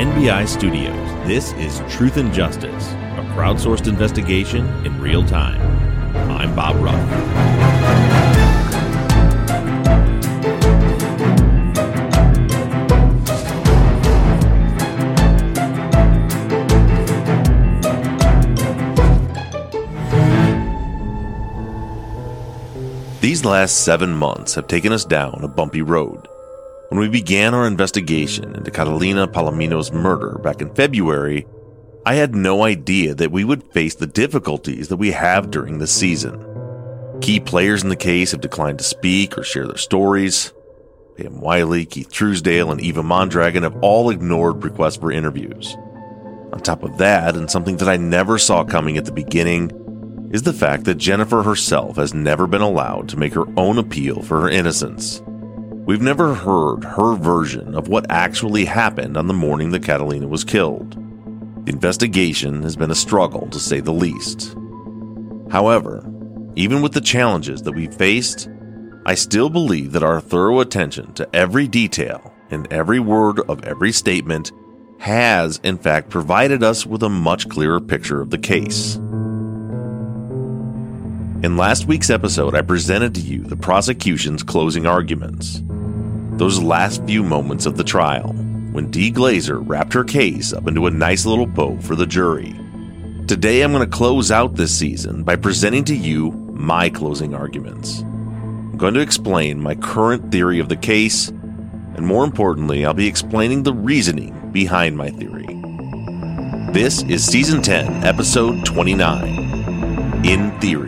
NBI Studios, this is Truth and Justice, a crowdsourced investigation in real time. I'm Bob Ruff. These last 7 months have taken us down a bumpy road. When we began our investigation into Catalina Palomino's murder back in February, I had no idea that we would face the difficulties that we have during this season. Key players in the case have declined to speak or share their stories. Pam Wiley, Keith Truesdale, and Eva Mondragon have all ignored requests for interviews. On top of that, and something that I never saw coming at the beginning, is the fact that Jennifer herself has never been allowed to make her own appeal for her innocence. We've never heard her version of what actually happened on the morning that Catalina was killed. The investigation has been a struggle, to say the least. However, even with the challenges that we faced, I still believe that our thorough attention to every detail and every word of every statement has, in fact, provided us with a much clearer picture of the case. In last week's episode, I presented to you the prosecution's closing arguments. Those last few moments of the trial, when Dee Glazer wrapped her case up into a nice little bow for the jury. Today, I'm going to close out this season by presenting to you my closing arguments. I'm going to explain my current theory of the case, and more importantly, I'll be explaining the reasoning behind my theory. This is Season 10, Episode 29, In Theory.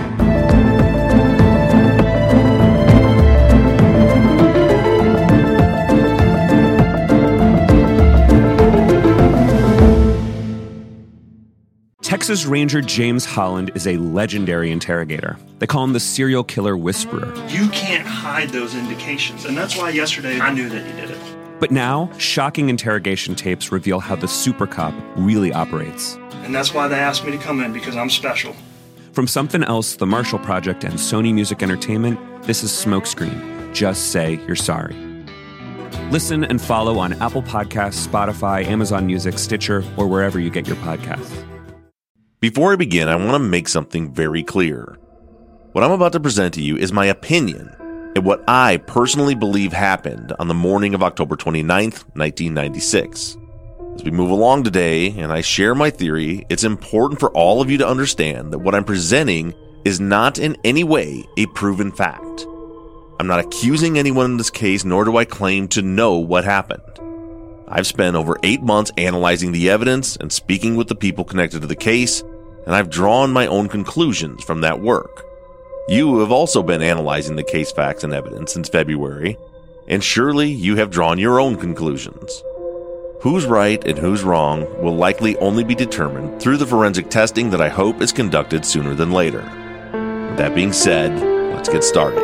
Texas Ranger James Holland is a legendary interrogator. They call him the serial killer whisperer. You can't hide those indications, and that's why yesterday I knew that you did it. But now, shocking interrogation tapes reveal how the super cop really operates. And that's why they asked me to come in, because I'm special. From Something Else, The Marshall Project, and Sony Music Entertainment, this is Smokescreen. Just say you're sorry. Listen and follow on Apple Podcasts, Spotify, Amazon Music, Stitcher, or wherever you get your podcasts. Before I begin, I want to make something very clear. What I'm about to present to you is my opinion and what I personally believe happened on the morning of October 29th, 1996. As we move along today and I share my theory, it's important for all of you to understand that what I'm presenting is not in any way a proven fact. I'm not accusing anyone in this case, nor do I claim to know what happened. I've spent over 8 months analyzing the evidence and speaking with the people connected to the case, and I've drawn my own conclusions from that work. You have also been analyzing the case facts and evidence since February, and surely you have drawn your own conclusions. Who's right and who's wrong will likely only be determined through the forensic testing that I hope is conducted sooner than later. With that being said, let's get started.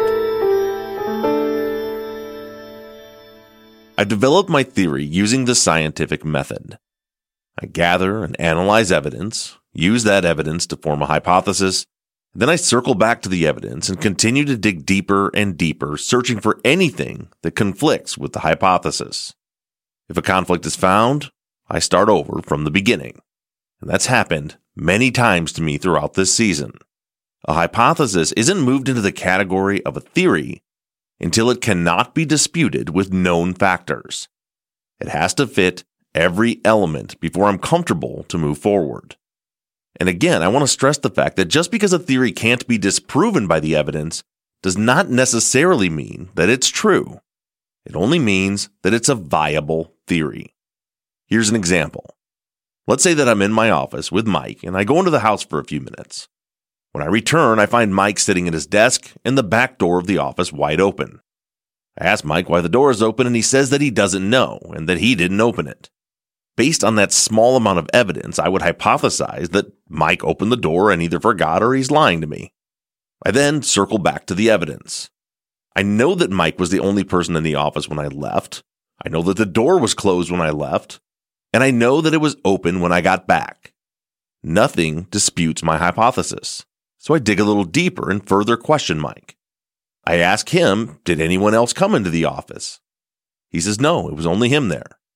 I've developed my theory using the scientific method. I gather and analyze evidence, use that evidence to form a hypothesis, then I circle back to the evidence and continue to dig deeper and deeper, searching for anything that conflicts with the hypothesis. If a conflict is found, I start over from the beginning. And that's happened many times to me throughout this season. A hypothesis isn't moved into the category of a theory until it cannot be disputed with known factors. It has to fit every element before I'm comfortable to move forward. And again, I want to stress the fact that just because a theory can't be disproven by the evidence does not necessarily mean that it's true. It only means that it's a viable theory. Here's an example. Let's say that I'm in my office with Mike and I go into the house for a few minutes. When I return, I find Mike sitting at his desk and the back door of the office wide open. I ask Mike why the door is open and he says that he doesn't know and that he didn't open it. Based on that small amount of evidence, I would hypothesize that Mike opened the door and either forgot or he's lying to me. I then circle back to the evidence. I know that Mike was the only person in the office when I left. I know that the door was closed when I left. And I know that it was open when I got back. Nothing disputes my hypothesis. So I dig a little deeper and further question Mike. I ask him, did anyone else come into the office? He says no, it was only him there.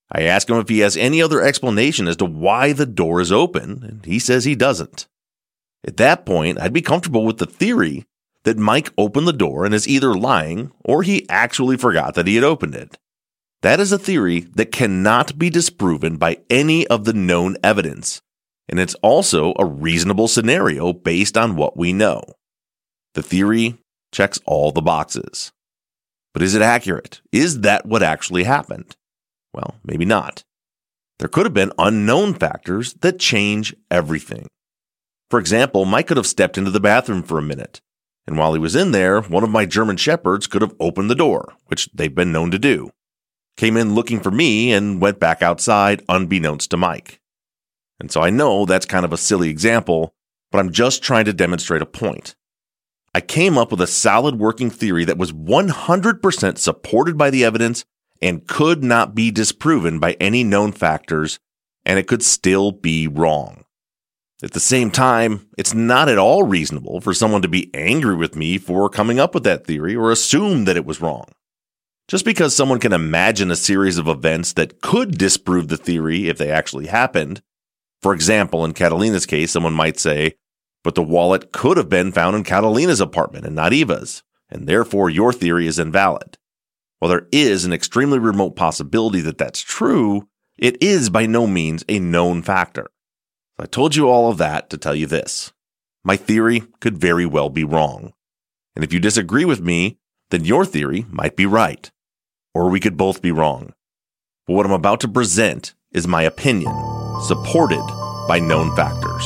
I ask him if he has any other explanation as to why the door is open, and he says he doesn't. At that point, I'd be comfortable with the theory that Mike opened the door and is either lying or he actually forgot that he had opened it. That is a theory that cannot be disproven by any of the known evidence, and it's also a reasonable scenario based on what we know. The theory checks all the boxes. But is it accurate? Is that what actually happened? Well, maybe not. There could have been unknown factors that change everything. For example, Mike could have stepped into the bathroom for a minute, and while he was in there, one of my German Shepherds could have opened the door, which they've been known to do, came in looking for me, and went back outside unbeknownst to Mike. And so I know that's kind of a silly example, but I'm just trying to demonstrate a point. I came up with a solid working theory that was 100% supported by the evidence and could not be disproven by any known factors, and it could still be wrong. At the same time, it's not at all reasonable for someone to be angry with me for coming up with that theory or assume that it was wrong. Just because someone can imagine a series of events that could disprove the theory if they actually happened. For example, in Catalina's case, someone might say, but the wallet could have been found in Catalina's apartment and not Eva's, and therefore your theory is invalid. While there is an extremely remote possibility that that's true, it is by no means a known factor. I told you all of that to tell you this. My theory could very well be wrong. And if you disagree with me, then your theory might be right. Or we could both be wrong. But what I'm about to present is my opinion, supported by known factors.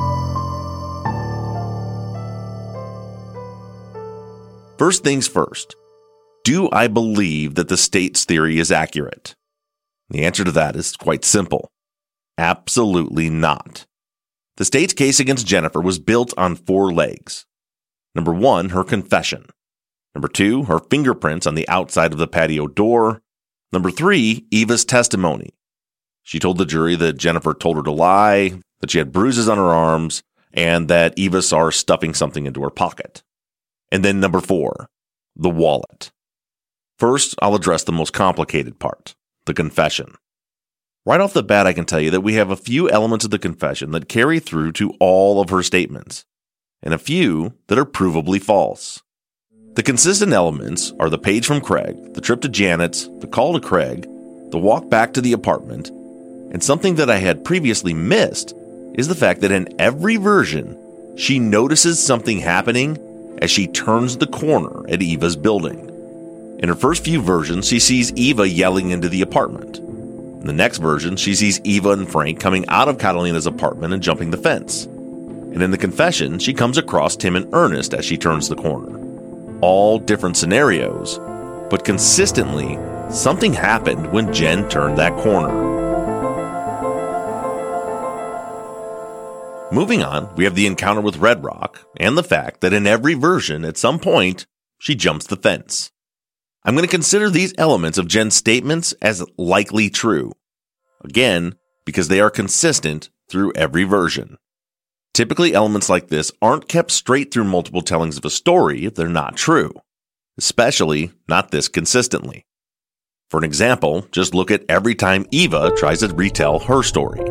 First things first. Do I believe that the state's theory is accurate? The answer to that is quite simple. Absolutely not. The state's case against Jennifer was built on 4 legs. Number 1, her confession. Number 2, her fingerprints on the outside of the patio door. Number 3, Eva's testimony. She told the jury that Jennifer told her to lie, that she had bruises on her arms, and that Eva saw her stuffing something into her pocket. And then number 4, the wallet. First, I'll address the most complicated part, the confession. Right off the bat, I can tell you that we have a few elements of the confession that carry through to all of her statements, and a few that are provably false. The consistent elements are the page from Craig, the trip to Janet's, the call to Craig, the walk back to the apartment, and something that I had previously missed is the fact that in every version, she notices something happening as she turns the corner at Eva's building. In her first few versions, she sees Eva yelling into the apartment. In the next version, she sees Eva and Frank coming out of Catalina's apartment and jumping the fence. And in the confession, she comes across Tim and Ernest as she turns the corner. All different scenarios, but consistently, something happened when Jen turned that corner. Moving on, we have the encounter with Red Rock and the fact that in every version, at some point, she jumps the fence. I'm going to consider these elements of Jen's statements as likely true. Again, because they are consistent through every version. Typically, elements like this aren't kept straight through multiple tellings of a story if they're not true. Especially not this consistently. For an example, just look at every time Eva tries to retell her story.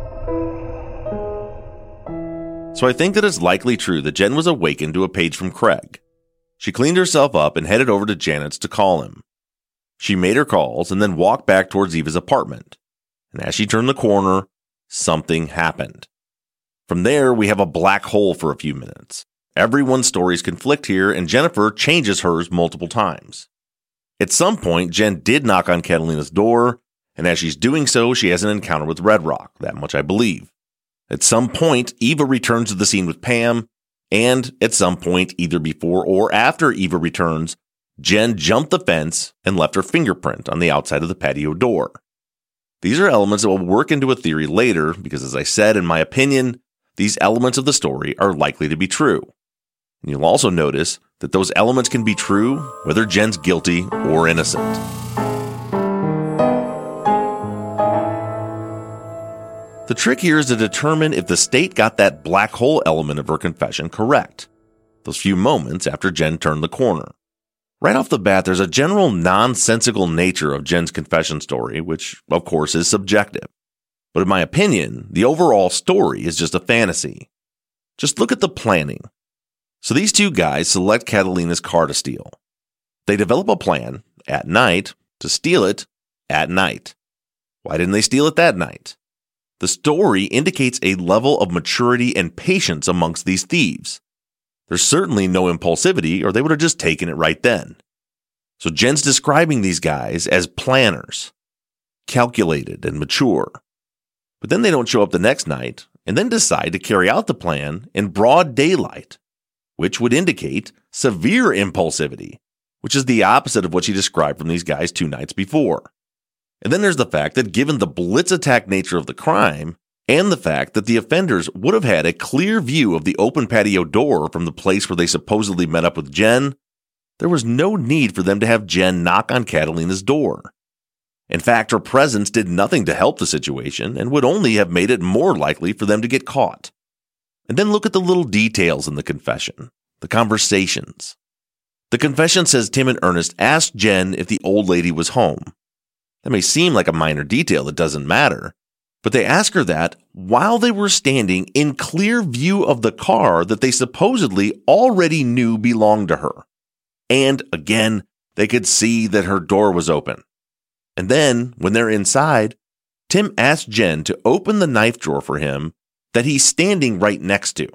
So I think that it's likely true that Jen was awakened to a page from Craig. She cleaned herself up and headed over to Janet's to call him. She made her calls and then walked back towards Eva's apartment. And as she turned the corner, something happened. From there, we have a black hole for a few minutes. Everyone's stories conflict here, and Jennifer changes hers multiple times. At some point, Jen did knock on Catalina's door, and as she's doing so, she has an encounter with Red Rock, that much I believe. At some point, Eva returns to the scene with Pam, and at some point, either before or after Eva returns, Jen jumped the fence and left her fingerprint on the outside of the patio door. These are elements that will work into a theory later because, as I said, in my opinion, these elements of the story are likely to be true. And you'll also notice that those elements can be true whether Jen's guilty or innocent. The trick here is to determine if the state got that black hole element of her confession correct, those few moments after Jen turned the corner. Right off the bat, there's a general nonsensical nature of Jen's confession story, which, of course, is subjective. But in my opinion, the overall story is just a fantasy. Just look at the planning. So these two guys select Catalina's car to steal. They develop a plan at night to steal it at night. Why didn't they steal it that night? The story indicates a level of maturity and patience amongst these thieves. There's certainly no impulsivity, or they would have just taken it right then. So Jen's describing these guys as planners, calculated and mature. But then they don't show up the next night and then decide to carry out the plan in broad daylight, which would indicate severe impulsivity, which is the opposite of what she described from these guys 2 nights before. And then there's the fact that given the blitz attack nature of the crime, and the fact that the offenders would have had a clear view of the open patio door from the place where they supposedly met up with Jen, there was no need for them to have Jen knock on Catalina's door. In fact, her presence did nothing to help the situation and would only have made it more likely for them to get caught. And then look at the little details in the confession, the conversations. The confession says Tim and Ernest asked Jen if the old lady was home. That may seem like a minor detail that doesn't matter, but they ask her that while they were standing in clear view of the car that they supposedly already knew belonged to her. And again, they could see that her door was open. And then, when they're inside, Tim asks Jen to open the knife drawer for him that he's standing right next to.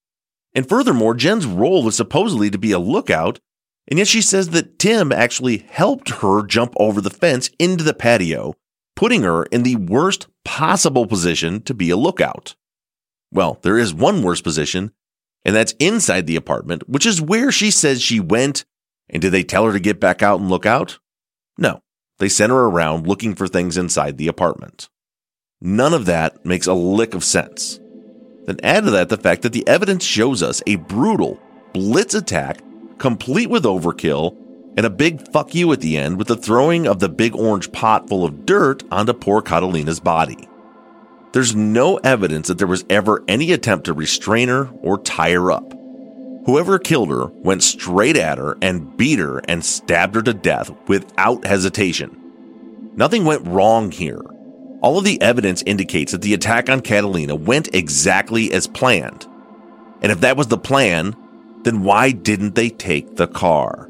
And furthermore, Jen's role is supposedly to be a lookout, and yet she says that Tim actually helped her jump over the fence into the patio, putting her in the worst possible position to be a lookout. Well, there is one worse position, and that's inside the apartment, which is where she says she went. And did they tell her to get back out and look out? No, they sent her around looking for things inside the apartment. None of that makes a lick of sense. Then add to that the fact that the evidence shows us a brutal blitz attack complete with overkill and a big fuck you at the end with the throwing of the big orange pot full of dirt onto poor Catalina's body. There's no evidence that there was ever any attempt to restrain her or tie her up. Whoever killed her went straight at her and beat her and stabbed her to death without hesitation. Nothing went wrong here. All of the evidence indicates that the attack on Catalina went exactly as planned. And if that was the plan, then why didn't they take the car?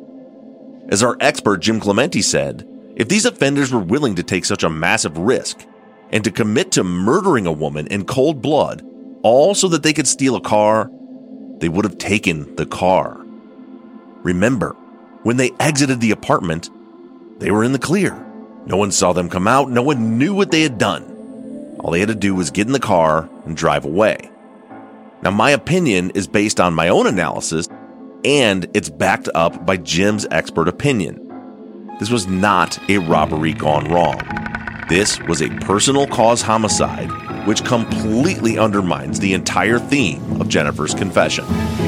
As our expert Jim Clementi said, if these offenders were willing to take such a massive risk and to commit to murdering a woman in cold blood, all so that they could steal a car, they would have taken the car. Remember, when they exited the apartment, they were in the clear. No one saw them come out. No one knew what they had done. All they had to do was get in the car and drive away. Now, my opinion is based on my own analysis, and it's backed up by Jim's expert opinion. This was not a robbery gone wrong. This was a personal cause homicide, which completely undermines the entire theme of Jennifer's confession.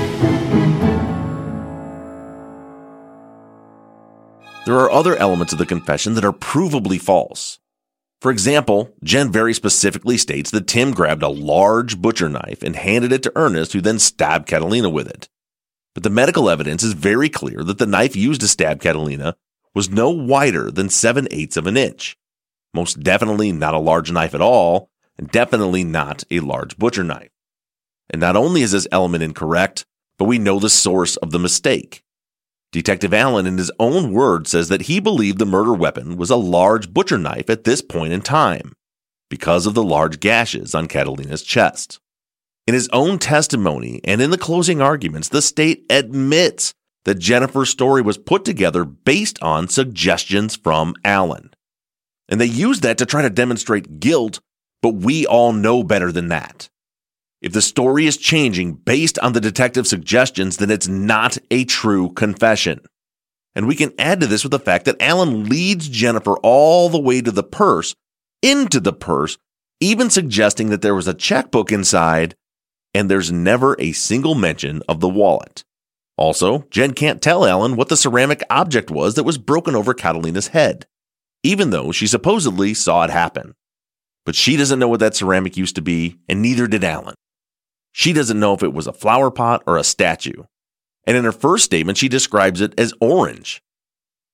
There are other elements of the confession that are provably false. For example, Jen very specifically states that Tim grabbed a large butcher knife and handed it to Ernest, who then stabbed Catalina with it. But the medical evidence is very clear that the knife used to stab Catalina was no wider than 7/8 of an inch. Most definitely not a large knife at all, and definitely not a large butcher knife. And not only is this element incorrect, but we know the source of the mistake. Detective Allen, in his own words, says that he believed the murder weapon was a large butcher knife at this point in time, because of the large gashes on Catalina's chest. In his own testimony and in the closing arguments, the state admits that Jennifer's story was put together based on suggestions from Allen. And they used that to try to demonstrate guilt, but we all know better than that. If the story is changing based on the detective's suggestions, then it's not a true confession. And we can add to this with the fact that Allen leads Jennifer all the way to the purse, into the purse, even suggesting that there was a checkbook inside, and there's never a single mention of the wallet. Also, Jen can't tell Allen what the ceramic object was that was broken over Catalina's head, even though she supposedly saw it happen. But she doesn't know what that ceramic used to be, and neither did Allen. She doesn't know if it was a flower pot or a statue. And in her first statement, she describes it as orange.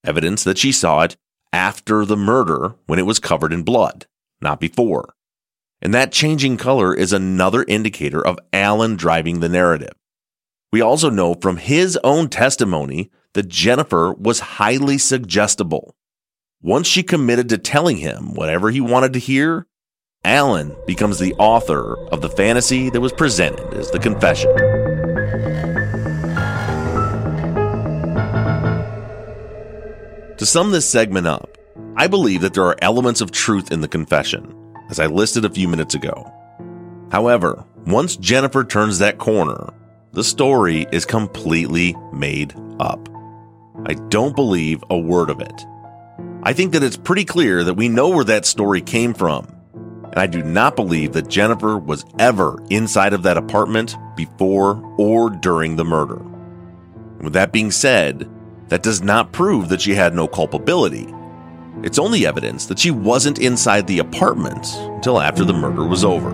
evidence that she saw it after the murder when it was covered in blood, not before. And that changing color is another indicator of Alan driving the narrative. We also know from his own testimony that Jennifer was highly suggestible. Once she committed to telling him whatever he wanted to hear, Alan becomes the author of the fantasy that was presented as the confession. To sum this segment up, I believe that there are elements of truth in the confession, as I listed a few minutes ago. However, once Jennifer turns that corner, the story is completely made up. I don't believe a word of it. I think that it's pretty clear that we know where that story came from, and I do not believe that Jennifer was ever inside of that apartment before or during the murder. And with that being said, that does not prove that she had no culpability. It's only evidence that she wasn't inside the apartment until after the murder was over.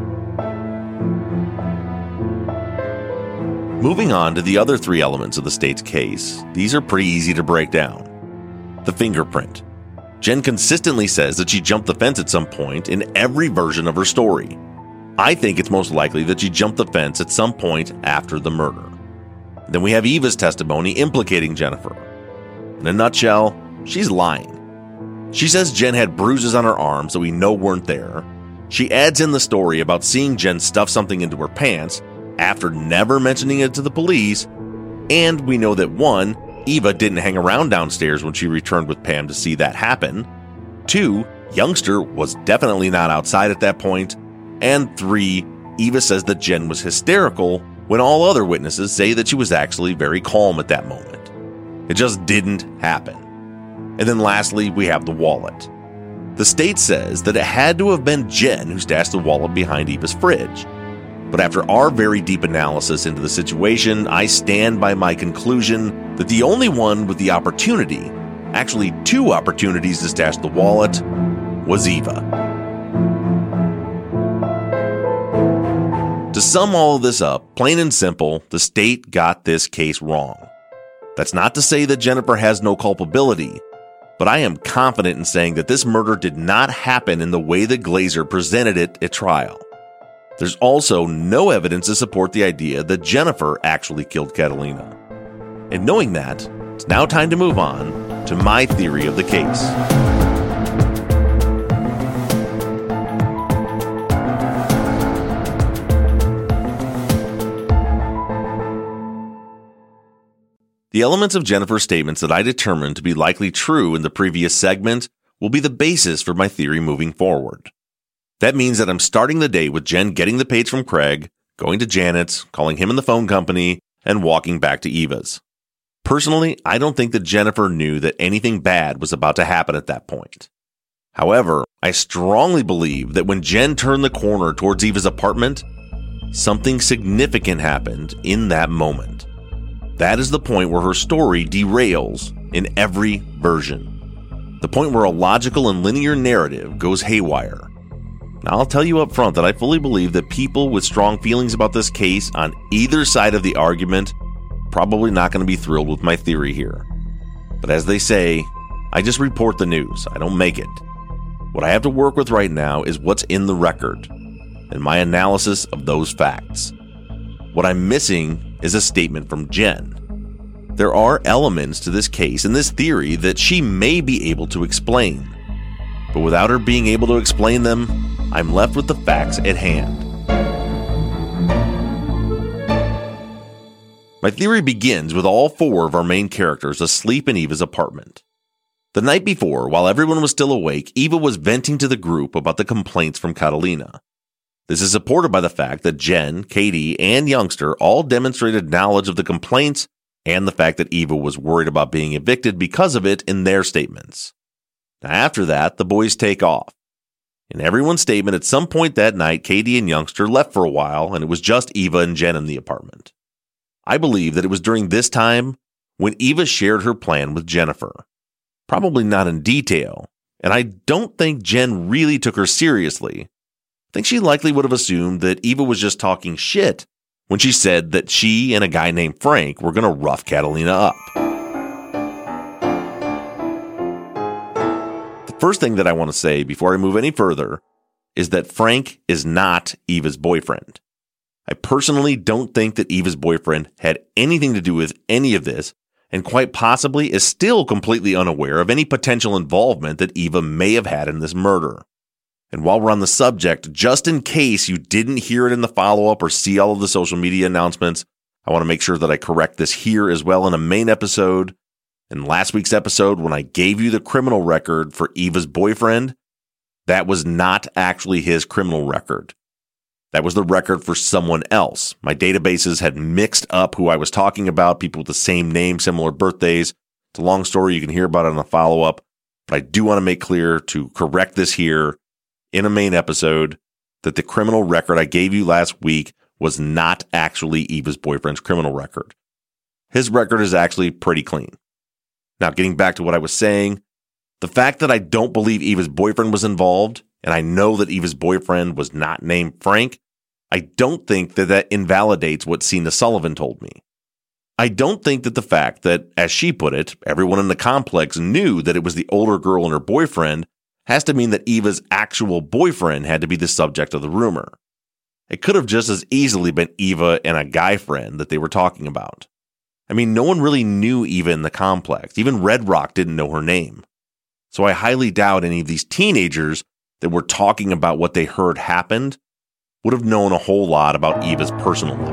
Moving on to the other three elements of the state's case, these are pretty easy to break down. The fingerprint. Jen consistently says that she jumped the fence at some point in every version of her story. I think it's most likely that she jumped the fence at some point after the murder. Then we have Eva's testimony implicating Jennifer. In a nutshell, she's lying. She says Jen had bruises on her arms that we know weren't there. She adds in the story about seeing Jen stuff something into her pants after never mentioning it to the police, and we know that 1, Eva didn't hang around downstairs when she returned with Pam to see that happen. 2, Youngster was definitely not outside at that point. And 3, Eva says that Jen was hysterical when all other witnesses say that she was actually very calm at that moment. It just didn't happen. And then lastly, we have the wallet. The state says that it had to have been Jen who stashed the wallet behind Eva's fridge. But after our very deep analysis into the situation, I stand by my conclusion that the only one with the opportunity, actually 2 opportunities to stash the wallet, was Eva. To sum all of this up, plain and simple, the state got this case wrong. That's not to say that Jennifer has no culpability, but I am confident in saying that this murder did not happen in the way that Glazer presented it at trial. There's also no evidence to support the idea that Jennifer actually killed Catalina. And knowing that, it's now time to move on to my theory of the case. The elements of Jennifer's statements that I determined to be likely true in the previous segment will be the basis for my theory moving forward. That means that I'm starting the day with Jen getting the page from Craig, going to Janet's, calling him in the phone company, and walking back to Eva's. Personally, I don't think that Jennifer knew that anything bad was about to happen at that point. However, I strongly believe that when Jen turned the corner towards Eva's apartment, something significant happened in that moment. That is the point where her story derails in every version. The point where a logical and linear narrative goes haywire. Now, I'll tell you up front that I fully believe that people with strong feelings about this case on either side of the argument probably not going to be thrilled with my theory here. But as they say, I just report the news. I don't make it. What I have to work with right now is what's in the record and my analysis of those facts. What I'm missing is a statement from Jen. There are elements to this case and this theory that she may be able to explain. But without her being able to explain them, I'm left with the facts at hand. My theory begins with all 4 of our main characters asleep in Eva's apartment. The night before, while everyone was still awake, Eva was venting to the group about the complaints from Catalina. This is supported by the fact that Jen, Katie, and Youngster all demonstrated knowledge of the complaints and the fact that Eva was worried about being evicted because of it in their statements. Now, after that, the boys take off. In everyone's statement, at some point that night, Katie and Youngster left for a while, and it was just Eva and Jen in the apartment. I believe that it was during this time when Eva shared her plan with Jennifer. Probably not in detail, and I don't think Jen really took her seriously. I think she likely would have assumed that Eva was just talking shit when she said that she and a guy named Frank were going to rough Catalina up. First thing that I want to say before I move any further is that Frank is not Eva's boyfriend. I personally don't think that Eva's boyfriend had anything to do with any of this, and quite possibly is still completely unaware of any potential involvement that Eva may have had in this murder. And while we're on the subject, just in case you didn't hear it in the follow-up or see all of the social media announcements, I want to make sure that I correct this here as well in a main episode. In last week's episode, when I gave you the criminal record for Eva's boyfriend, that was not actually his criminal record. That was the record for someone else. My databases had mixed up who I was talking about, people with the same name, similar birthdays. It's a long story. You can hear about it in the follow-up. But I do want to make clear to correct this here in a main episode that the criminal record I gave you last week was not actually Eva's boyfriend's criminal record. His record is actually pretty clean. Now, getting back to what I was saying, the fact that I don't believe Eva's boyfriend was involved, and I know that Eva's boyfriend was not named Frank, I don't think that that invalidates what Sina Sullivan told me. I don't think that the fact that, as she put it, everyone in the complex knew that it was the older girl and her boyfriend has to mean that Eva's actual boyfriend had to be the subject of the rumor. It could have just as easily been Eva and a guy friend that they were talking about. I mean, no one really knew Eva in the complex. Even Red Rock didn't know her name. So I highly doubt any of these teenagers that were talking about what they heard happened would have known a whole lot about Eva's personal life.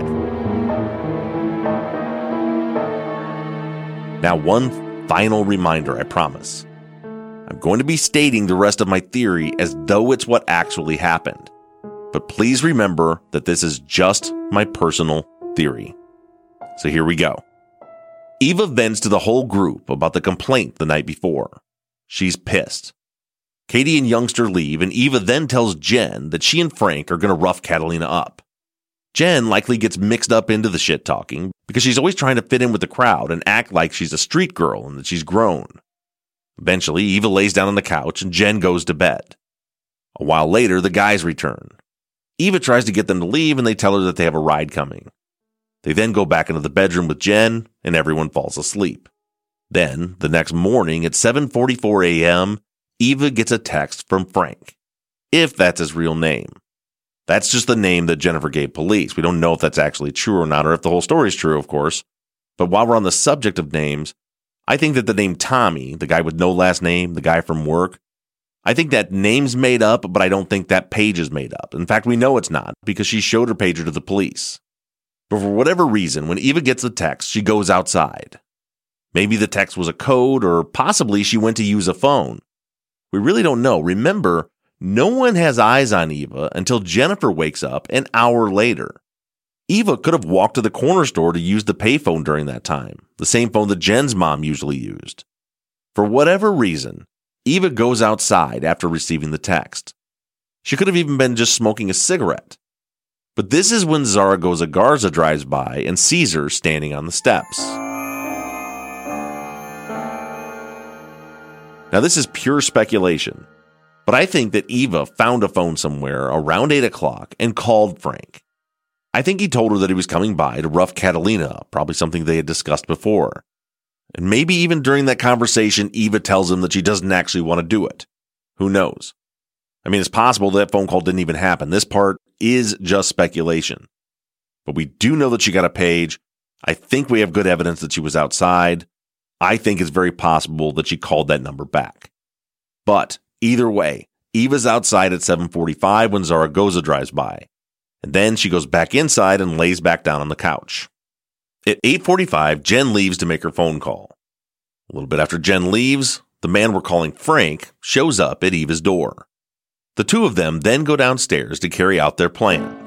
Now, one final reminder, I promise. I'm going to be stating the rest of my theory as though it's what actually happened. But please remember that this is just my personal theory. So here we go. Eva vents to the whole group about the complaint the night before. She's pissed. Katie and Youngster leave, and Eva then tells Jen that she and Frank are going to rough Catalina up. Jen likely gets mixed up into the shit talking because she's always trying to fit in with the crowd and act like she's a street girl and that she's grown. Eventually, Eva lays down on the couch and Jen goes to bed. A while later, the guys return. Eva tries to get them to leave, and they tell her that they have a ride coming. They then go back into the bedroom with Jen, and everyone falls asleep. Then, the next morning at 7:44 a.m., Eva gets a text from Frank, if that's his real name. That's just the name that Jennifer gave police. We don't know if that's actually true or not, or if the whole story is true, of course. But while we're on the subject of names, I think that the name Tommy, the guy with no last name, the guy from work, I think that name's made up, but I don't think that page is made up. In fact, we know it's not, because she showed her pager to the police. But for whatever reason, when Eva gets the text, she goes outside. Maybe the text was a code, or possibly she went to use a phone. We really don't know. Remember, no one has eyes on Eva until Jennifer wakes up an hour later. Eva could have walked to the corner store to use the payphone during that time, the same phone that Jen's mom usually used. For whatever reason, Eva goes outside after receiving the text. She could have even been just smoking a cigarette. But this is when Zaragoza Garza drives by and sees her standing on the steps. Now, this is pure speculation, but I think that Eva found a phone somewhere around 8 o'clock and called Frank. I think he told her that he was coming by to rough Catalina up, probably something they had discussed before. And maybe even during that conversation, Eva tells him that she doesn't actually want to do it. Who knows? I mean, it's possible that phone call didn't even happen. This part is just speculation. But we do know that she got a page. I think we have good evidence that she was outside. I think it's very possible that she called that number back. But either way, Eva's outside at 7:45 when Zaragoza drives by. And then she goes back inside and lays back down on the couch. At 8:45, Jen leaves to make her phone call. A little bit after Jen leaves, the man we're calling Frank shows up at Eva's door. The two of them then go downstairs to carry out their plan.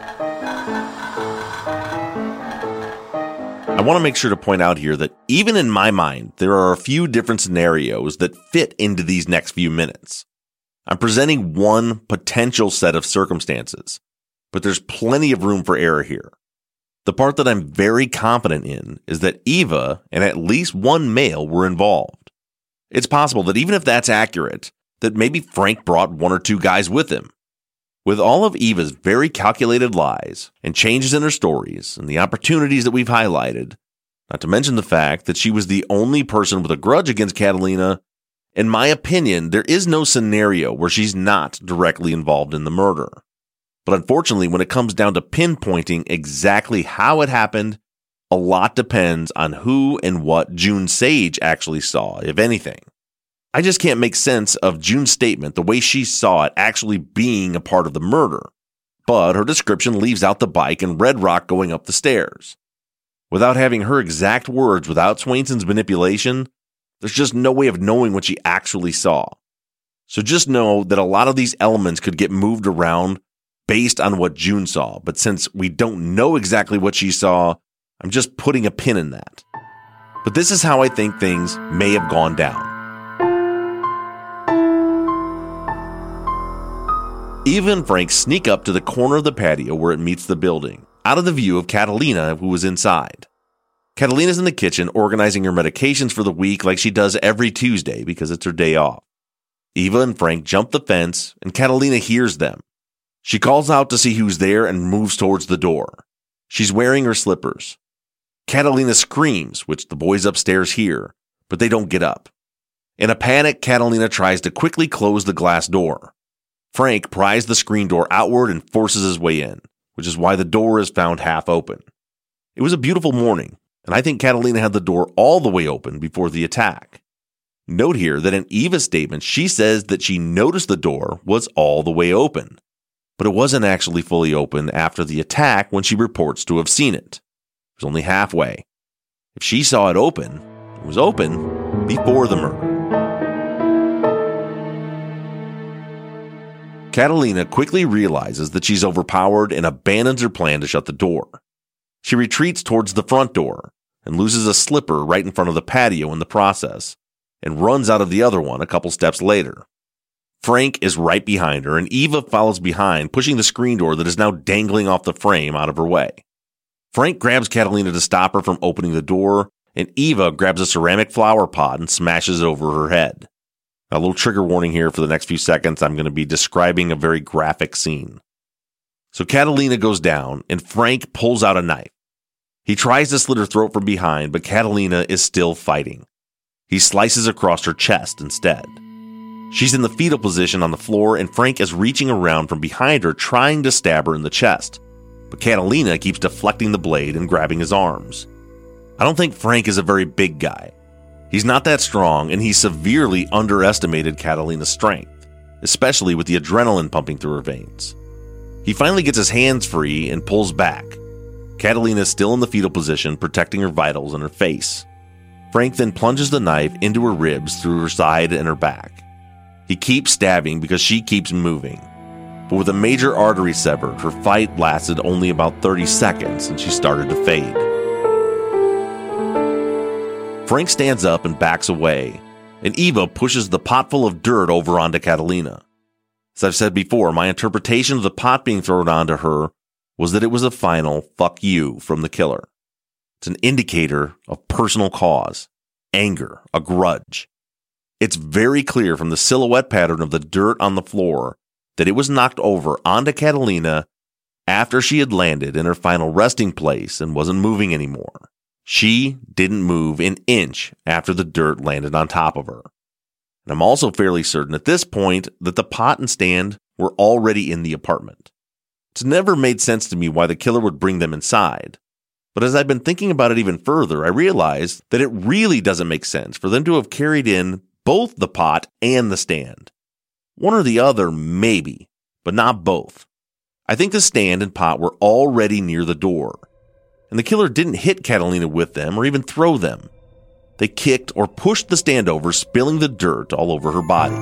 I want to make sure to point out here that even in my mind, there are a few different scenarios that fit into these next few minutes. I'm presenting one potential set of circumstances, but there's plenty of room for error here. The part that I'm very confident in is that Eva and at least one male were involved. It's possible that even if that's accurate, that maybe Frank brought one or two guys with him. With all of Eva's very calculated lies and changes in her stories and the opportunities that we've highlighted, not to mention the fact that she was the only person with a grudge against Catalina, In my opinion, there is no scenario where she's not directly involved in the murder. But unfortunately, when it comes down to pinpointing exactly how it happened, a lot depends on who and what June Sage actually saw, if anything. I just can't make sense of June's statement the way she saw it actually being a part of the murder. But her description leaves out the bike and Red Rock going up the stairs. Without having her exact words, without Swainson's manipulation, there's just no way of knowing what she actually saw. So just know that a lot of these elements could get moved around based on what June saw. But since we don't know exactly what she saw, I'm just putting a pin in that. But this is how I think things may have gone down. Eva and Frank sneak up to the corner of the patio where it meets the building, out of the view of Catalina, who was inside. Catalina's in the kitchen organizing her medications for the week like she does every Tuesday because it's her day off. Eva and Frank jump the fence, and Catalina hears them. She calls out to see who's there and moves towards the door. She's wearing her slippers. Catalina screams, which the boys upstairs hear, but they don't get up. In a panic, Catalina tries to quickly close the glass door. Frank pries the screen door outward and forces his way in, which is why the door is found half open. It was a beautiful morning, and I think Catalina had the door all the way open before the attack. Note here that in Eva's statement, she says that she noticed the door was all the way open, but it wasn't actually fully open after the attack when she reports to have seen it. It was only halfway. If she saw it was open before the murder. Catalina quickly realizes that she's overpowered and abandons her plan to shut the door. She retreats towards the front door and loses a slipper right in front of the patio in the process, and runs out of the other one a couple steps later. Frank is right behind her, and Eva follows behind, pushing the screen door that is now dangling off the frame out of her way. Frank grabs Catalina to stop her from opening the door, and Eva grabs a ceramic flower pot and smashes it over her head. A little trigger warning here for the next few seconds. I'm going to be describing a very graphic scene. So Catalina goes down, and Frank pulls out a knife. He tries to slit her throat from behind, but Catalina is still fighting. He slices across her chest instead. She's in the fetal position on the floor, and Frank is reaching around from behind her, trying to stab her in the chest. But Catalina keeps deflecting the blade and grabbing his arms. I don't think Frank is a very big guy. He's not that strong, and he severely underestimated Catalina's strength, especially with the adrenaline pumping through her veins. He finally gets his hands free and pulls back. Catalina is still in the fetal position, protecting her vitals and her face. Frank then plunges the knife into her ribs through her side and her back. He keeps stabbing because she keeps moving. But with a major artery severed, her fight lasted only about 30 seconds and she started to fade. Frank stands up and backs away, and Eva pushes the pot full of dirt over onto Catalina. As I've said before, my interpretation of the pot being thrown onto her was that it was a final fuck you from the killer. It's an indicator of personal cause, anger, a grudge. It's very clear from the silhouette pattern of the dirt on the floor that it was knocked over onto Catalina after she had landed in her final resting place and wasn't moving anymore. She didn't move an inch after the dirt landed on top of her. And I'm also fairly certain at this point that the pot and stand were already in the apartment. It's never made sense to me why the killer would bring them inside. But as I've been thinking about it even further, I realize that it really doesn't make sense for them to have carried in both the pot and the stand. One or the other, maybe, but not both. I think the stand and pot were already near the door. And the killer didn't hit Catalina with them or even throw them. They kicked or pushed the stand over, spilling the dirt all over her body.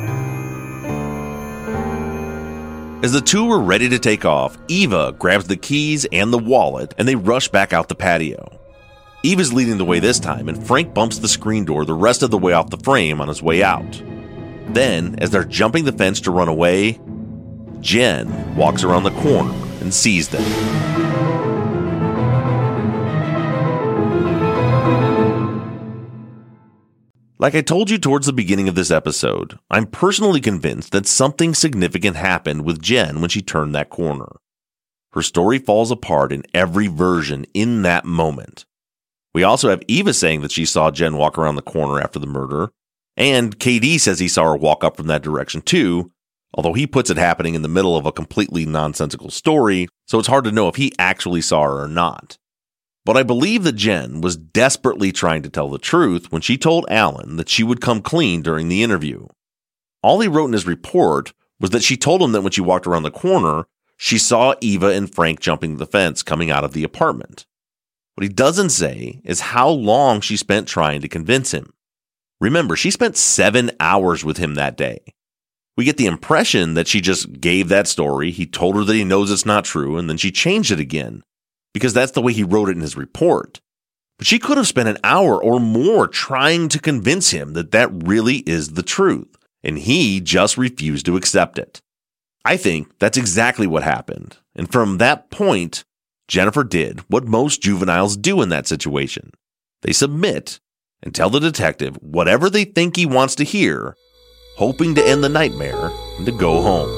As the two were ready to take off, Eva grabs the keys and the wallet, and they rush back out the patio. Eva's leading the way this time, and Frank bumps the screen door the rest of the way off the frame on his way out. Then, as they're jumping the fence to run away, Jen walks around the corner and sees them. Like I told you towards the beginning of this episode, I'm personally convinced that something significant happened with Jen when she turned that corner. Her story falls apart in every version in that moment. We also have Eva saying that she saw Jen walk around the corner after the murder, And KD says he saw her walk up from that direction too, although he puts it happening in the middle of a completely nonsensical story, so it's hard to know if he actually saw her or not. But I believe that Jen was desperately trying to tell the truth when she told Alan that she would come clean during the interview. All he wrote in his report was that she told him that when she walked around the corner, she saw Eva and Frank jumping the fence coming out of the apartment. What he doesn't say is how long she spent trying to convince him. Remember, she spent 7 hours with him that day. We get the impression that she just gave that story, he told her that he knows it's not true, and then she changed it again, because that's the way he wrote it in his report. But she could have spent an hour or more trying to convince him that that really is the truth, and he just refused to accept it. I think that's exactly what happened, and from that point, Jennifer did what most juveniles do in that situation. They submit and tell the detective whatever they think he wants to hear, hoping to end the nightmare and to go home.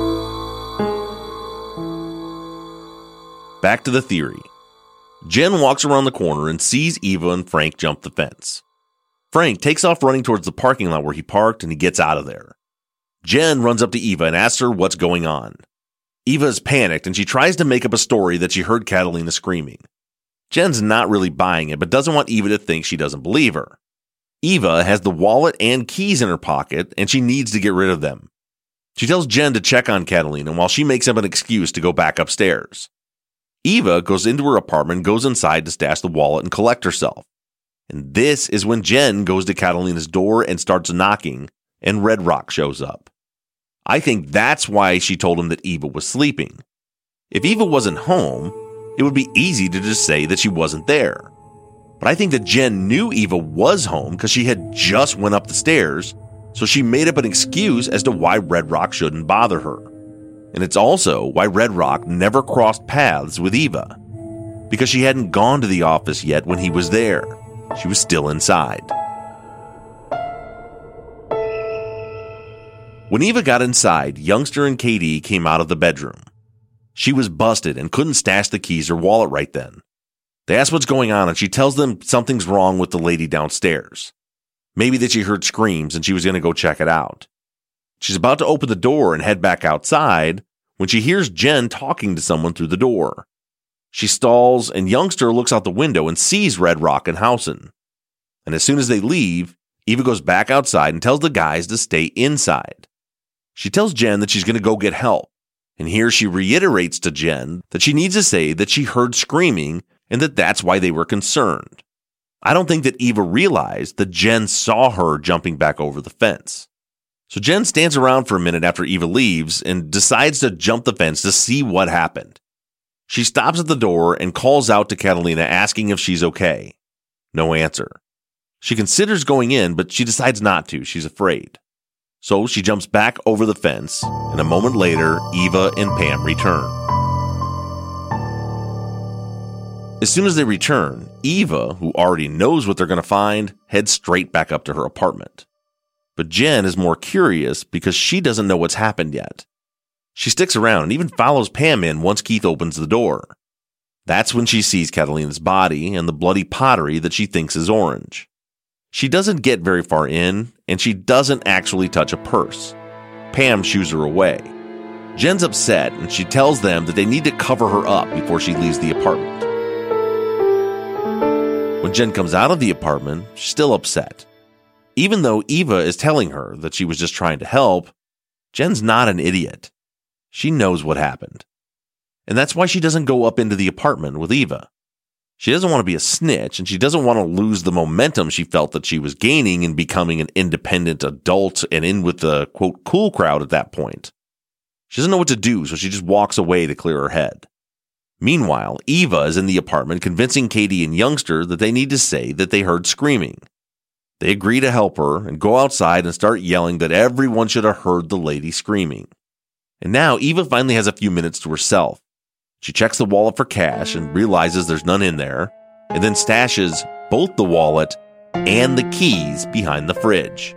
Back to the theory. Jen walks around the corner and sees Eva and Frank jump the fence. Frank takes off running towards the parking lot where he parked and he gets out of there. Jen runs up to Eva and asks her what's going on. Eva is panicked and she tries to make up a story that she heard Catalina screaming. Jen's not really buying it, but doesn't want Eva to think she doesn't believe her. Eva has the wallet and keys in her pocket and she needs to get rid of them. She tells Jen to check on Catalina while she makes up an excuse to go back upstairs. Eva goes into her apartment, goes inside to stash the wallet and collect herself. And this is when Jen goes to Catalina's door and starts knocking, and Red Rock shows up. I think that's why she told him that Eva was sleeping. If Eva wasn't home, it would be easy to just say that she wasn't there. But I think that Jen knew Eva was home because she had just went up the stairs, so she made up an excuse as to why Red Rock shouldn't bother her. And it's also why Red Rock never crossed paths with Eva, because she hadn't gone to the office yet when he was there. She was still inside. When Eva got inside, Youngster and KD came out of the bedroom. She was busted and couldn't stash the keys or wallet right then. They ask what's going on and she tells them something's wrong with the lady downstairs. Maybe that she heard screams and she was going to go check it out. She's about to open the door and head back outside when she hears Jen talking to someone through the door. She stalls and Youngster looks out the window and sees Red Rock and Housen. And as soon as they leave, Eva goes back outside and tells the guys to stay inside. She tells Jen that she's going to go get help. And here she reiterates to Jen that she needs to say that she heard screaming and that that's why they were concerned. I don't think that Eva realized that Jen saw her jumping back over the fence. So Jen stands around for a minute after Eva leaves and decides to jump the fence to see what happened. She stops at the door and calls out to Catalina asking if she's okay. No answer. She considers going in, but she decides not to. She's afraid. So she jumps back over the fence, and a moment later, Eva and Pam return. As soon as they return, Eva, who already knows what they're going to find, heads straight back up to her apartment. But Jen is more curious because she doesn't know what's happened yet. She sticks around and even follows Pam in once Keith opens the door. That's when she sees Catalina's body and the bloody pottery that she thinks is orange. She doesn't get very far in, and she doesn't actually touch a purse. Pam shoos her away. Jen's upset, and she tells them that they need to cover her up before she leaves the apartment. When Jen comes out of the apartment, she's still upset. Even though Eva is telling her that she was just trying to help, Jen's not an idiot. She knows what happened. And that's why she doesn't go up into the apartment with Eva. She doesn't want to be a snitch, and she doesn't want to lose the momentum she felt that she was gaining in becoming an independent adult and in with the, quote, cool crowd at that point. She doesn't know what to do, so she just walks away to clear her head. Meanwhile, Eva is in the apartment convincing KD and Youngster that they need to say that they heard screaming. They agree to help her and go outside and start yelling that everyone should have heard the lady screaming. And now Eva finally has a few minutes to herself. She checks the wallet for cash and realizes there's none in there, and then stashes both the wallet and the keys behind the fridge.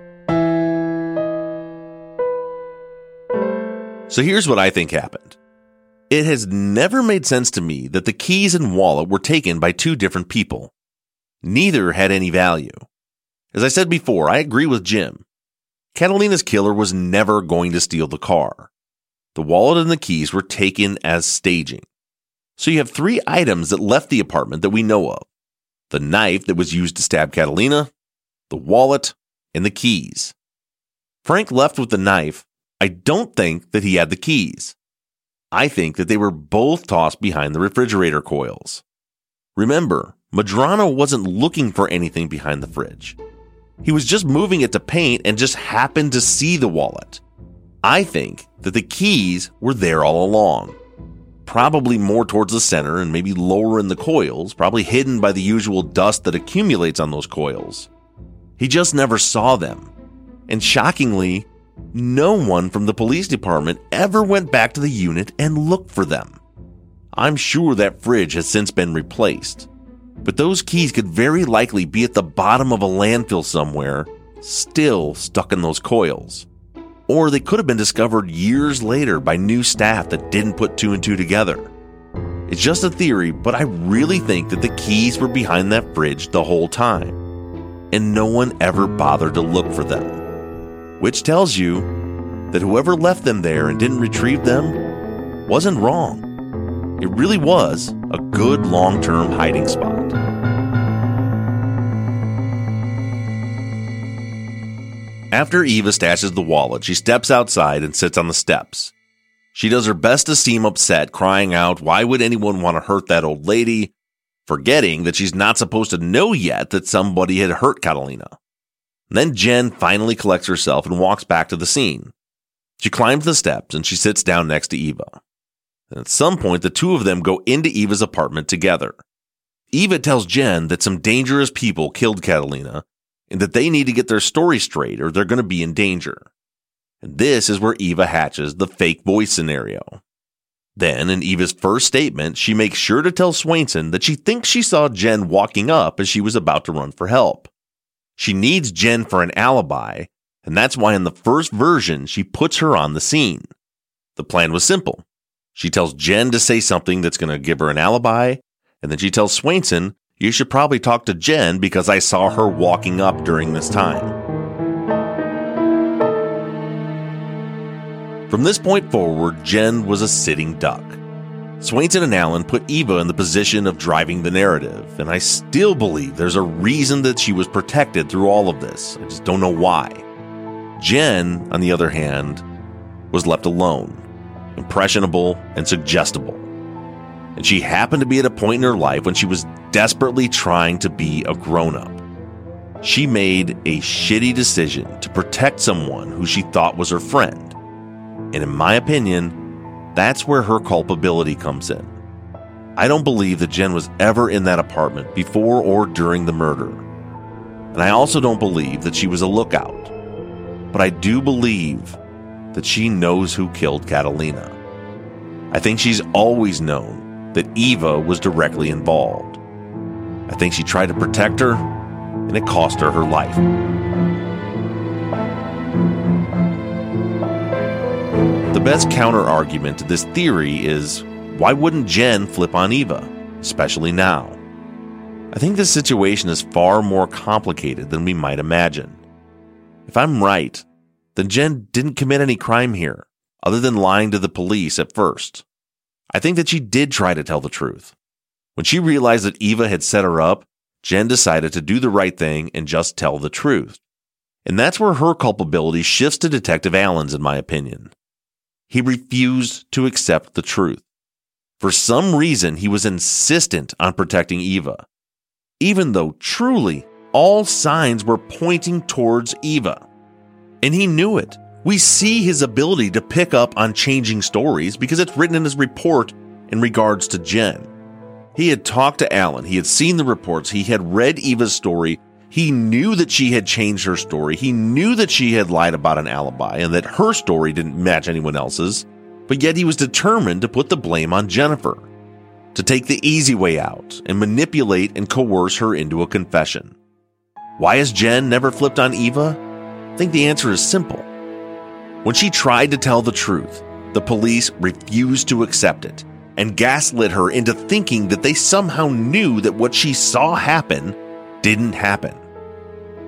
So here's what I think happened. It has never made sense to me that the keys and wallet were taken by two different people. Neither had any value. As I said before, I agree with Jim. Catalina's killer was never going to steal the car. The wallet and the keys were taken as staging. So you have 3 items that left the apartment that we know of. The knife that was used to stab Catalina, the wallet, and the keys. Frank left with the knife. I don't think that he had the keys. I think that they were both tossed behind the refrigerator coils. Remember, Medrano wasn't looking for anything behind the fridge. He was just moving it to paint and just happened to see the wallet. I think that the keys were there all along. Probably more towards the center and maybe lower in the coils, probably hidden by the usual dust that accumulates on those coils. He just never saw them. And shockingly, no one from the police department ever went back to the unit and looked for them. I'm sure that fridge has since been replaced, but those keys could very likely be at the bottom of a landfill somewhere, still stuck in those coils. Or they could have been discovered years later by new staff that didn't put 2 and 2 together. It's just a theory, but I really think that the keys were behind that fridge the whole time, and no one ever bothered to look for them. Which tells you that whoever left them there and didn't retrieve them wasn't wrong. It really was a good long-term hiding spot. After Eva stashes the wallet, she steps outside and sits on the steps. She does her best to seem upset, crying out, "Why would anyone want to hurt that old lady?" Forgetting that she's not supposed to know yet that somebody had hurt Catalina. And then Jen finally collects herself and walks back to the scene. She climbs the steps and she sits down next to Eva. And at some point, the 2 of them go into Eva's apartment together. Eva tells Jen that some dangerous people killed Catalina and that they need to get their story straight or they're going to be in danger. And this is where Eva hatches the fake voice scenario. Then, in Eva's first statement, she makes sure to tell Swainson that she thinks she saw Jen walking up as she was about to run for help. She needs Jen for an alibi, and that's why in the first version, she puts her on the scene. The plan was simple. She tells Jen to say something that's going to give her an alibi, and then she tells Swainson, "You should probably talk to Jen because I saw her walking up during this time." From this point forward, Jen was a sitting duck. Swainson and Allen put Eva in the position of driving the narrative, and I still believe there's a reason that she was protected through all of this. I just don't know why. Jen, on the other hand, was left alone, impressionable and suggestible. And she happened to be at a point in her life when she was desperately trying to be a grown-up. She made a shitty decision to protect someone who she thought was her friend. And in my opinion, that's where her culpability comes in. I don't believe that Jen was ever in that apartment before or during the murder. And I also don't believe that she was a lookout. But I do believe that she knows who killed Catalina. I think she's always known that Eva was directly involved. I think she tried to protect her, and it cost her her life. The best counter-argument to this theory is, why wouldn't Jen flip on Eva, especially now? I think this situation is far more complicated than we might imagine. If I'm right, then Jen didn't commit any crime here, other than lying to the police at first. I think that she did try to tell the truth. When she realized that Eva had set her up, Jen decided to do the right thing and just tell the truth. And that's where her culpability shifts to Detective Allen's, in my opinion. He refused to accept the truth. For some reason, he was insistent on protecting Eva, even though truly all signs were pointing towards Eva. And he knew it. We see his ability to pick up on changing stories because it's written in his report in regards to Jen. He had talked to Allen. He had seen the reports. He had read Eva's story. He knew that she had changed her story. He knew that she had lied about an alibi and that her story didn't match anyone else's. But yet he was determined to put the blame on Jennifer, to take the easy way out and manipulate and coerce her into a confession. Why has Jen never flipped on Eva? I think the answer is simple. When she tried to tell the truth, the police refused to accept it and gaslit her into thinking that they somehow knew that what she saw happen didn't happen.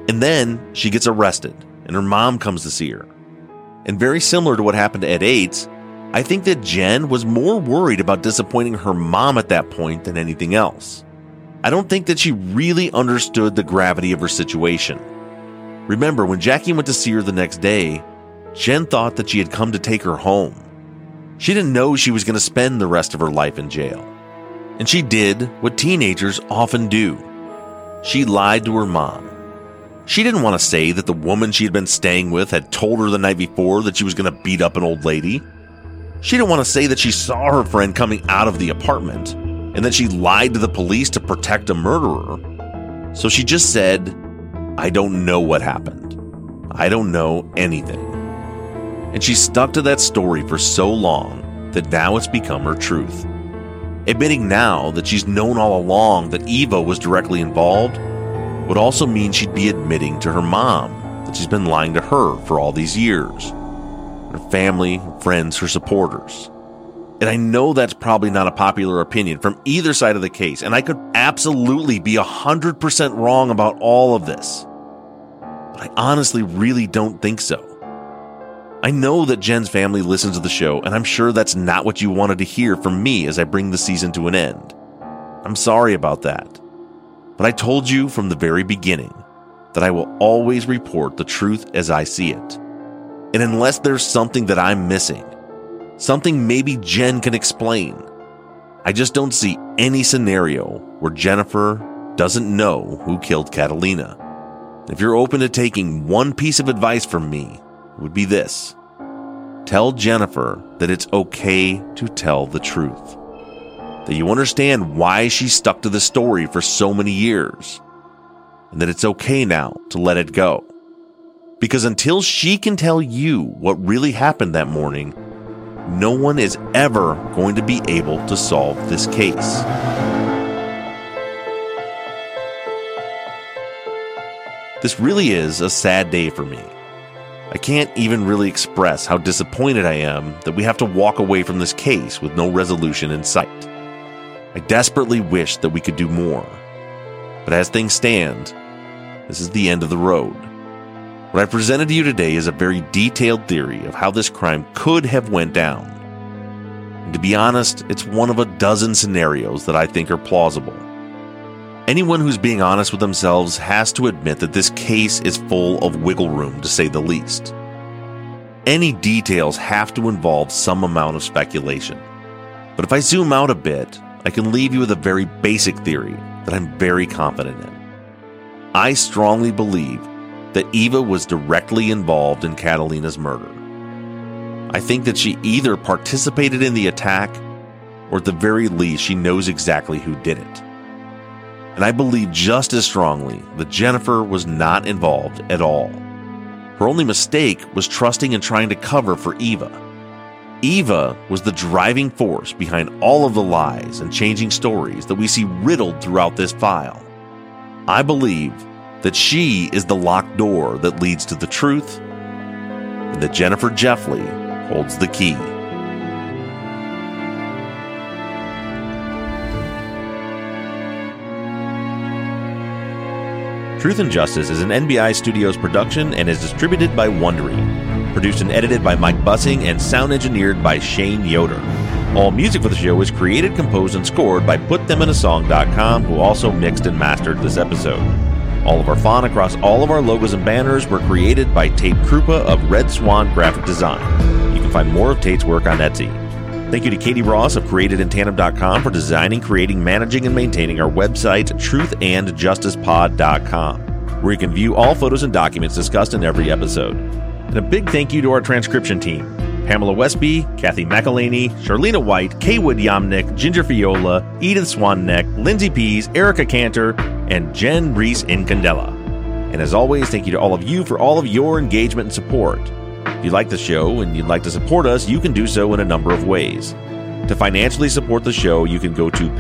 And then she gets arrested, and her mom comes to see her. And very similar to what happened to Ed Ates, I think that Jen was more worried about disappointing her mom at that point than anything else. I don't think that she really understood the gravity of her situation. Remember, when Jackie went to see her the next day, Jen thought that she had come to take her home. She didn't know she was going to spend the rest of her life in jail. And she did what teenagers often do. She lied to her mom. She didn't want to say that the woman she had been staying with had told her the night before that she was going to beat up an old lady. She didn't want to say that she saw her friend coming out of the apartment and that she lied to the police to protect a murderer. So she just said, "I don't know what happened. I don't know anything." And she stuck to that story for so long that now it's become her truth. Admitting now that she's known all along that Eva was directly involved would also mean she'd be admitting to her mom that she's been lying to her for all these years. Her family, her friends, her supporters. And I know that's probably not a popular opinion from either side of the case, and I could absolutely be 100% wrong about all of this. But I honestly really don't think so. I know that Jen's family listens to the show, and I'm sure that's not what you wanted to hear from me as I bring the season to an end. I'm sorry about that. But I told you from the very beginning that I will always report the truth as I see it. And unless there's something that I'm missing, something maybe Jen can explain, I just don't see any scenario where Jennifer doesn't know who killed Catalina. If you're open to taking one piece of advice from me, it would be this. Tell Jennifer that it's okay to tell the truth. That you understand why she stuck to the story for so many years. And that it's okay now to let it go. Because until she can tell you what really happened that morning, no one is ever going to be able to solve this case. This really is a sad day for me. I can't even really express how disappointed I am that we have to walk away from this case with no resolution in sight. I desperately wish that we could do more. But as things stand, this is the end of the road. What I presented to you today is a very detailed theory of how this crime could have went down. And to be honest, it's one of a dozen scenarios that I think are plausible. Anyone who's being honest with themselves has to admit that this case is full of wiggle room, to say the least. Any details have to involve some amount of speculation. But if I zoom out a bit, I can leave you with a very basic theory that I'm very confident in. I strongly believe that Eva was directly involved in Catalina's murder. I think that she either participated in the attack, or at the very least, she knows exactly who did it. And I believe just as strongly that Jennifer was not involved at all. Her only mistake was trusting and trying to cover for Eva. Eva was the driving force behind all of the lies and changing stories that we see riddled throughout this file. I believe that she is the locked door that leads to the truth, and that Jennifer Jeffley holds the key. Truth and Justice is an NBI Studios production and is distributed by Wondery. Produced and edited by Mike Bussing and sound engineered by Shane Yoder. All music for the show is created, composed, and scored by PutThemInASong.com, who also mixed and mastered this episode. All of our font across all of our logos and banners were created by Tate Krupa of Red Swan Graphic Design. You can find more of Tate's work on Etsy. Thank you to Katie Ross of CreatedInTandem.com for designing, creating, managing, and maintaining our website, TruthAndJusticePod.com, where you can view all photos and documents discussed in every episode. And a big thank you to our transcription team, Pamela Westby, Kathy McElhaney, Charlena White, Kaywood Yomnick, Ginger Fiola, Edith Swanneck, Lindsay Pease, Erica Cantor, and Jen Reese Incandela. And as always, thank you to all of you for all of your engagement and support. If you like the show and you'd like to support us, you can do so in a number of ways. To financially support the show, you can go to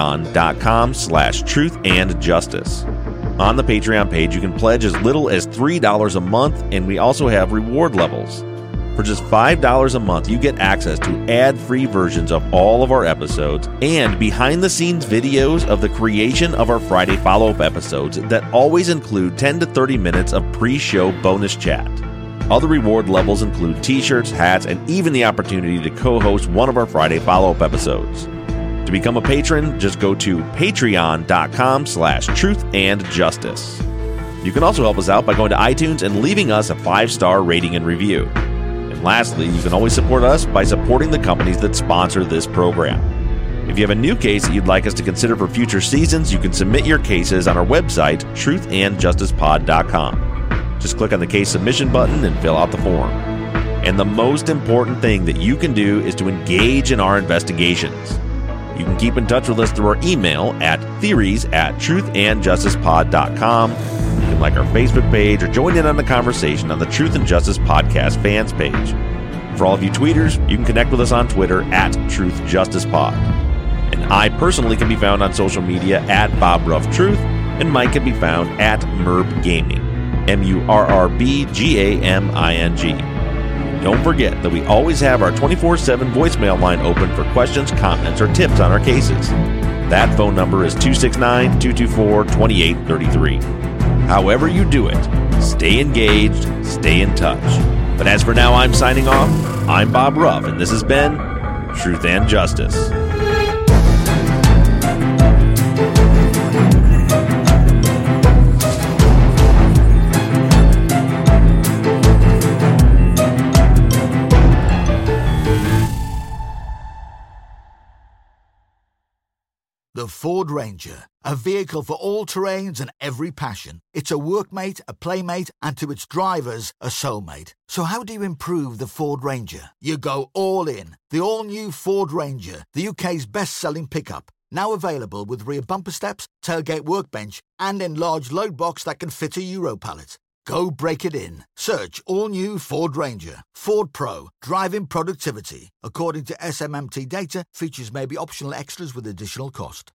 patreon.com/truthandjustice. On the Patreon page, you can pledge as little as $3 a month, and we also have reward levels. For just $5 a month, you get access to ad-free versions of all of our episodes and behind-the-scenes videos of the creation of our Friday follow-up episodes that always include 10 to 30 minutes of pre-show bonus chat. Other reward levels include t-shirts, hats, and even the opportunity to co-host one of our Friday follow-up episodes. To become a patron, just go to patreon.com/truthandjustice. You can also help us out by going to iTunes and leaving us a 5-star rating and review. And lastly, you can always support us by supporting the companies that sponsor this program. If you have a new case that you'd like us to consider for future seasons, you can submit your cases on our website, truthandjusticepod.com. Just click on the case submission button and fill out the form. And the most important thing that you can do is to engage in our investigations. You can keep in touch with us through our email at theories@truthandjusticepod.com. You can like our Facebook page or join in on the conversation on the Truth and Justice Podcast fans page. For all of you tweeters, you can connect with us on Twitter at TruthJusticePod. And I personally can be found on social media at BobRuffTruth, and Mike can be found at MurbGaming, MURRBGAMING. Don't forget that we always have our 24/7 voicemail line open for questions, comments, or tips on our cases. That phone number is 269-224-2833. However you do it, stay engaged, stay in touch. But as for now, I'm signing off. I'm Bob Ruff, and this has been Truth and Justice. The Ford Ranger, a vehicle for all terrains and every passion. It's a workmate, a playmate, and to its drivers, a soulmate. So how do you improve the Ford Ranger? You go all in. The all-new Ford Ranger, the UK's best-selling pickup. Now available with rear bumper steps, tailgate workbench, and enlarged load box that can fit a Euro pallet. Go break it in. Search all-new Ford Ranger. Ford Pro. Driving productivity. According to SMMT data, features may be optional extras with additional cost.